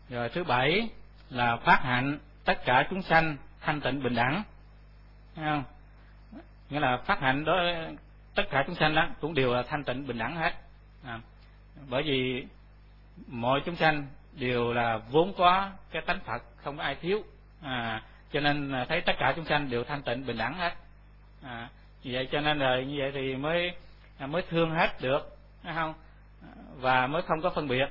Rồi thứ bảy là phát hạnh tất cả chúng sanh thanh tịnh bình đẳng, thấy không? Nghĩa là phát hạnh đó tất cả chúng sanh đó cũng đều là thanh tịnh bình đẳng hết. Bởi vì mọi chúng sanh đều là vốn có cái tánh Phật, không có ai thiếu, cho nên thấy tất cả chúng sanh đều thanh tịnh bình đẳng hết. Vì vậy cho nên là như vậy thì mới thương hết được, thấy không? Và mới không có phân biệt.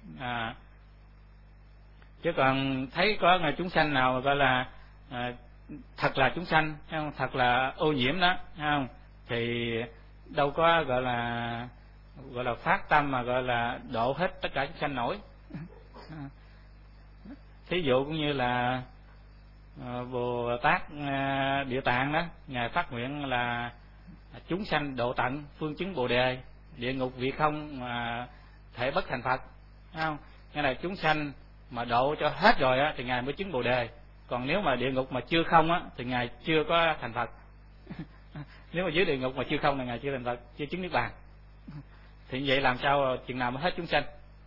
Chứ còn thấy có chúng sanh nào gọi là thật là chúng sanh, thấy không? Thật là ô nhiễm đó, thấy không? Thì đâu có gọi là phát tâm mà gọi là độ hết tất cả chúng sanh nổi. Thí dụ cũng như là Bồ Tát Địa Tạng đó, ngài phát nguyện là chúng sanh độ tận phương chứng Bồ đề, địa ngục vị không mà thể bất thành Phật, thấy không? Nghĩa là chúng sanh mà độ cho hết rồi á thì ngài mới chứng Bồ đề, còn nếu mà địa ngục mà chưa không á thì ngài chưa có thành Phật. Nếu mà dưới địa ngục mà chưa không là ngài chưa thành Phật, chưa chứng niết bàn. Thì vậy làm sao chừng nào mới hết chúng sanh?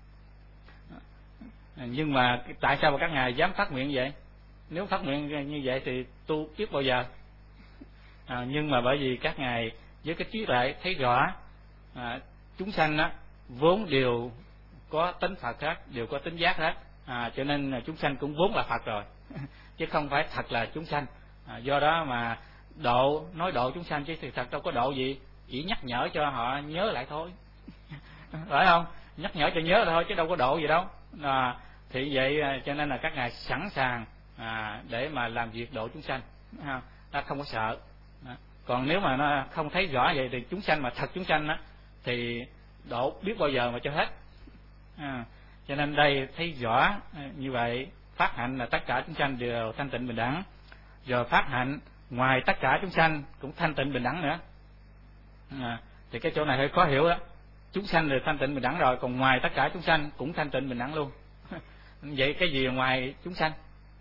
Nhưng mà tại sao mà các ngài dám phát nguyện vậy? Nếu phát nguyện như vậy thì tu biết bao giờ? Nhưng mà bởi vì các ngài với cái trí tuệ thấy rõ chúng sanh á vốn đều có tính Phật hết, đều có tính giác hết, cho nên chúng sanh cũng vốn là Phật rồi, chứ không phải thật là chúng sanh. Do đó mà nói độ chúng sanh chứ thì thật đâu có độ gì, chỉ nhắc nhở cho họ nhớ lại thôi. Phải không? Nhắc nhở cho nhớ lại thôi chứ đâu có độ gì đâu. Thì vậy cho nên là các ngài sẵn sàng để mà làm việc độ chúng sanh, ta không có sợ. Còn nếu mà nó không thấy rõ vậy thì chúng sanh mà thật chúng sanh á thì độ biết bao giờ mà cho hết. Cho nên đây thấy rõ như vậy, phát hạnh là tất cả chúng sanh đều thanh tịnh bình đẳng, rồi phát hạnh ngoài tất cả chúng sanh cũng thanh tịnh bình đẳng nữa. Thì cái chỗ này hơi khó hiểu đó. Chúng sanh đều thanh tịnh bình đẳng rồi, còn ngoài tất cả chúng sanh cũng thanh tịnh bình đẳng luôn. Vậy cái gì ngoài chúng sanh?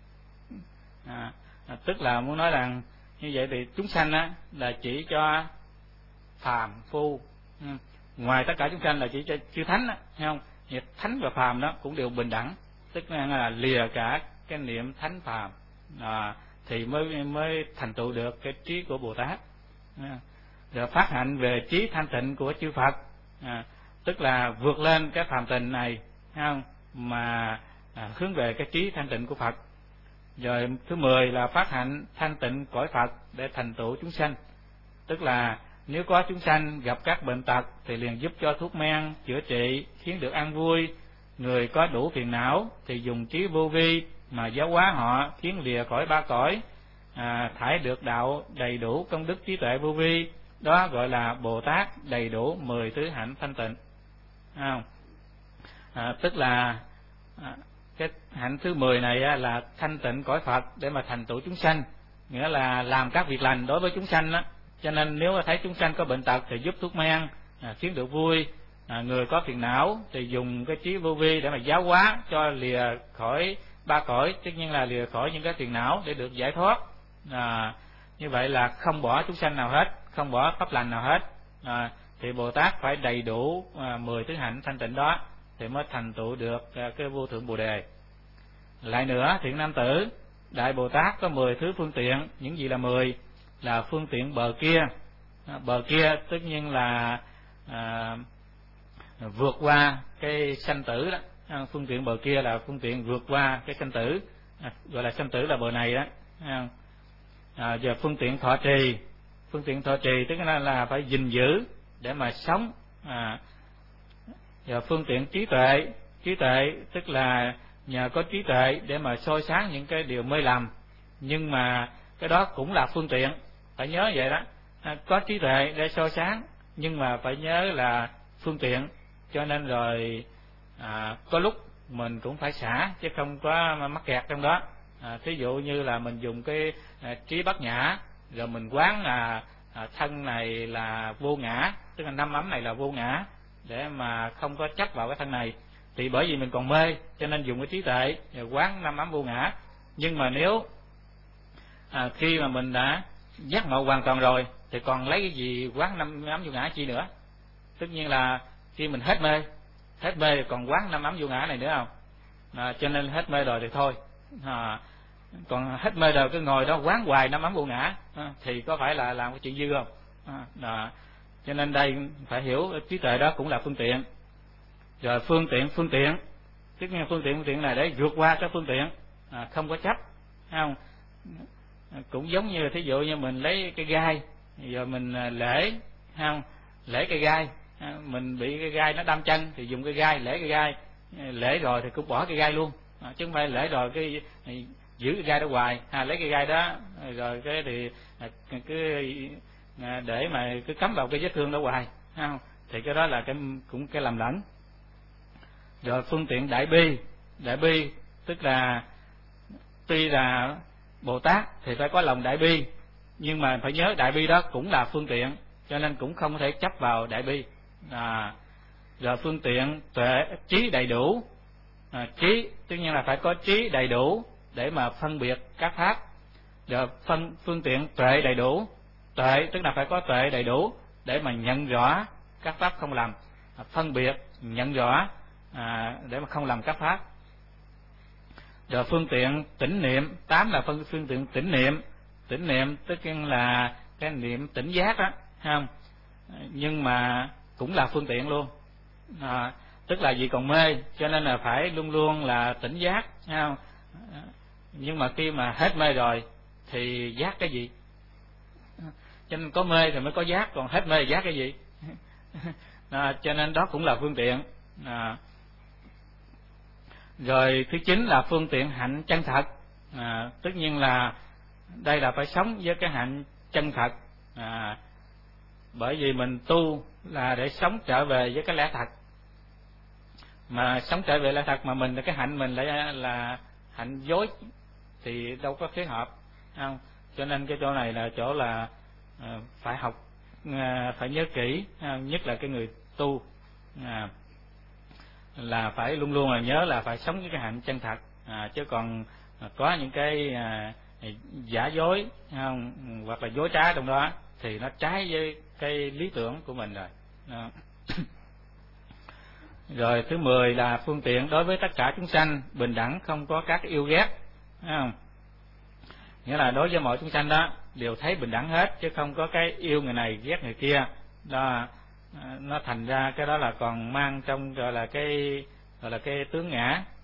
Tức là muốn nói rằng như vậy thì chúng sanh á là chỉ cho phàm phu, ngoài tất cả chúng sanh là chỉ cho chư thánh á, thấy không? Thì thánh và phàm đó cũng đều bình đẳng, tức là lìa cả cái niệm thánh phàm thì mới thành tựu được cái trí của Bồ Tát. Rồi phát hạnh về trí thanh tịnh của chư Phật, tức là vượt lên cái phàm tình này, thấy không? Mà hướng về cái trí thanh tịnh của Phật. Rồi thứ 10 là phát hạnh thanh tịnh cõi Phật để thành tựu chúng sanh, tức là nếu có chúng sanh gặp các bệnh tật thì liền giúp cho thuốc men chữa trị, khiến được an vui. Người có đủ phiền não thì dùng trí vô vi mà giáo hóa họ, khiến lìa khỏi ba cõi, thải được đạo đầy đủ công đức trí tuệ vô vi. Đó gọi là Bồ Tát đầy đủ 10 thứ hạnh thanh tịnh. Tức là cái hạnh thứ 10 này là thanh tịnh cõi Phật để mà thành tựu chúng sanh, nghĩa là làm các việc lành đối với chúng sanh đó. Cho nên nếu thấy chúng sanh có bệnh tật thì giúp thuốc men, khiến được vui. Người có phiền não thì dùng cái trí vô vi để mà giáo hóa cho lìa khỏi ba cõi, tất nhiên là lìa khỏi những cái phiền não để được giải thoát. Như vậy là không bỏ chúng sanh nào hết, không bỏ pháp lành nào hết. Thì Bồ Tát phải đầy đủ 10 thứ hạnh thanh tịnh đó thì mới thành tựu được cái vô thượng Bồ đề. Lại nữa, thiện nam tử, Đại Bồ Tát có 10 thứ phương tiện. Những gì là 10? Là phương tiện bờ kia. Bờ kia tất nhiên là vượt qua cái sanh tử đó. Phương tiện bờ kia là phương tiện vượt qua cái sanh tử, gọi là sanh tử là bờ này đó. Giờ phương tiện thọ trì. Phương tiện thọ trì tức là phải gìn giữ để mà sống. Giờ phương tiện trí tuệ. Trí tuệ tức là nhờ có trí tuệ để mà soi sáng những cái điều mê lầm, nhưng mà cái đó cũng là phương tiện, phải nhớ vậy đó. Có trí tuệ để soi sáng nhưng mà phải nhớ là phương tiện, cho nên rồi có lúc mình cũng phải xả chứ không có mắc kẹt trong đó. Thí dụ như là mình dùng cái trí bát nhã, rồi mình quán là thân này là vô ngã, tức là 5 ấm này là vô ngã, để mà không có chấp vào cái thân này. Thì bởi vì mình còn mê cho nên dùng cái trí tuệ rồi quán 5 ấm vô ngã. Nhưng mà nếu khi mà mình đã giác ngộ hoàn toàn rồi thì còn lấy cái gì quán 5 ấm vô ngã chi nữa? Tất nhiên là khi mình hết mê thì còn quán 5 ấm vô ngã này nữa không? cho nên hết mê rồi thì thôi. Còn hết mê rồi cứ ngồi đó quán hoài năm ấm vô ngã, thì có phải là làm cái chuyện dư không? Cho nên đây phải hiểu trí tuệ đó cũng là phương tiện. Rồi phương tiện tức là phương tiện này để vượt qua cái phương tiện, không có chấp, không? Cũng giống như thí dụ như mình lấy cái gai, giờ mình lễ, không? Lễ cây gai, mình bị cái gai nó đâm chân thì dùng cái gai lễ cây gai, lễ rồi thì cũng bỏ cái gai luôn, chứ không phải lễ rồi cái giữ cái gai đó hoài, lấy cái gai đó rồi cái thì cứ để mà cứ cắm vào cái vết thương đó hoài, không? Thì cái đó là cũng cái lầm lẫn. Rồi phương tiện đại bi tức là tuy là Bồ Tát thì phải có lòng đại bi, nhưng mà phải nhớ đại bi đó cũng là phương tiện, cho nên cũng không có thể chấp vào đại bi. Rồi phương tiện tuệ trí đầy đủ, trí tất nhiên là phải có trí đầy đủ để mà phân biệt các pháp. Rồi phương tiện tuệ đầy đủ, tuệ tức là phải có tuệ đầy đủ để mà nhận rõ các pháp không lầm, phân biệt nhận rõ để mà không làm các pháp. Rồi phương tiện tỉnh niệm, 8 là phương tiện tỉnh niệm tức là cái niệm tỉnh giác đó, không? Nhưng mà cũng là phương tiện luôn, tức là vì còn mê cho nên là phải luôn luôn là tỉnh giác, không? Nhưng mà khi mà hết mê rồi thì giác cái gì? Cho nên có mê thì mới có giác, còn hết mê giác cái gì? Cho nên đó cũng là phương tiện. Rồi thứ 9 là phương tiện hạnh chân thật, tất nhiên là đây là phải sống với cái hạnh chân thật, bởi vì mình tu là để sống trở về với cái lẽ thật, mà sống trở về lẽ thật mà mình cái hạnh mình lại là hạnh dối thì đâu có phối hợp, không? Cho nên cái chỗ này là chỗ là phải học, phải nhớ kỹ, nhất là cái người tu là phải luôn luôn là nhớ là phải sống với cái hạnh chân thật, chứ còn có những cái giả dối, không? Hoặc là dối trá trong đó thì nó trái với cái lý tưởng của mình rồi. Rồi thứ 10 là phương tiện đối với tất cả chúng sanh bình đẳng, không có các yêu ghét, không? Nghĩa là đối với mọi chúng sanh đó đều thấy bình đẳng hết, chứ không có cái yêu người này ghét người kia. Đó, nó thành ra cái đó là còn mang trong gọi là cái tướng ngã,